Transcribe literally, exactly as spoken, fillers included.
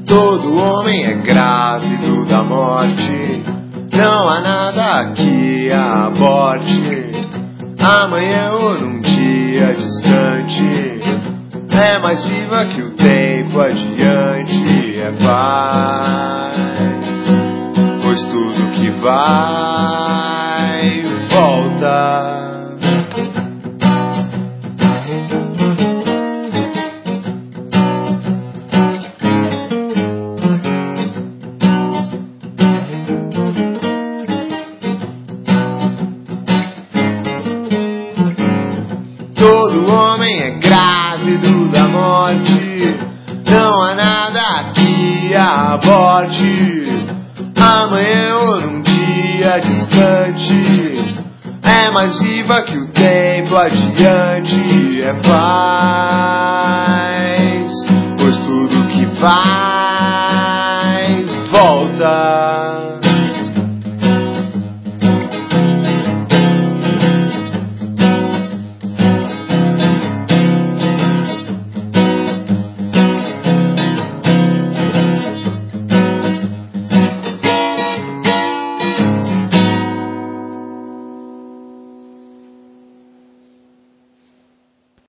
Todo homem é grávido da morte, não há nada que a aborte. Amanhã ou num dia distante, é mais viva que o tempo adiante. É paz, pois tudo que vai volta. Todo homem é grávido da morte, não há nada que a aborte. Amanhã ou num dia distante, é mais viva que o tempo adiante. É paz.